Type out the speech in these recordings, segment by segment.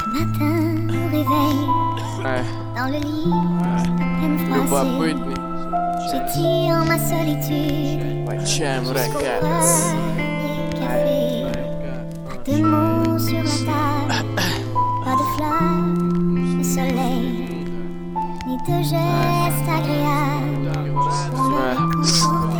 Matin au réveil, dans le lit, à peine froissé, j'étire ma solitude. Чем Jusqu'au ракет? premier café, pas de mots sur la table, pas de fleurs, de soleil, ni de gestes agréables pour me réconforter.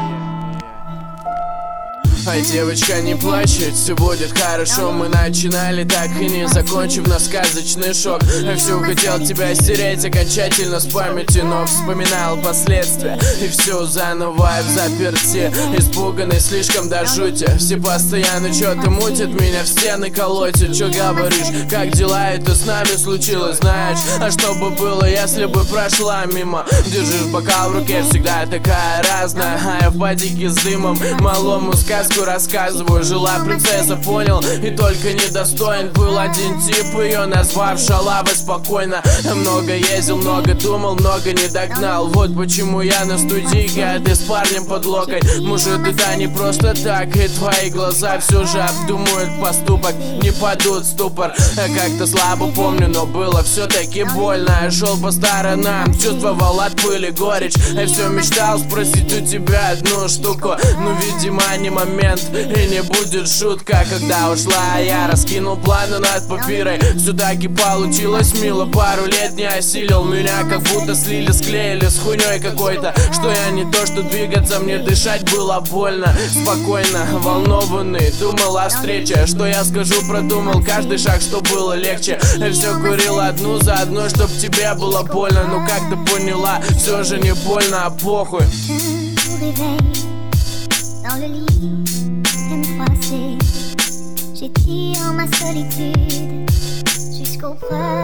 Ай, девочка, не плачь, все будет хорошо. Мы начинали так и не закончив на сказочный шок. Я все хотел тебя стереть окончательно с памяти, но вспоминал последствия. И все заново в заперти, испуганный слишком до жути. Все постоянно что-то мутят, меня в стены колотят. Че говоришь, как дела, это с нами случилось, знаешь? А что бы было, если бы прошла мимо? Держишь бокал в руке, всегда такая разная. А я в падике с дымом малому сказку рассказываю. Жила принцесса, понял, и только недостоин. Был один тип, ее назвав шалавой спокойно. Много ездил, много думал, много не догнал. Вот почему я на студийке, а ты с парнем под локоть. Может, это не просто так, и твои глаза все же обдумывают поступок, не падут в ступор. Я как-то слабо помню, но было все-таки больно. Я шел по сторонам, чувствовал от пыли горечь. Я все мечтал спросить у тебя одну штуку, но, видимо, не момент. И не будет шутка, когда ушла я раскинул планы над папирой. Все-таки получилось мило, пару лет не осилил. Меня как будто слили, склеили с хуйней какой-то. Что я не то, что двигаться, мне дышать было больно. Спокойно, волнованный, думал о встрече. Что я скажу, продумал каждый шаг, что было легче. Я все курил одну за одной, чтоб тебе было больно. Но как ты поняла, все же не больно, а похуй. Dans le lit, peine froissée, j'étire ma solitude jusqu'au premier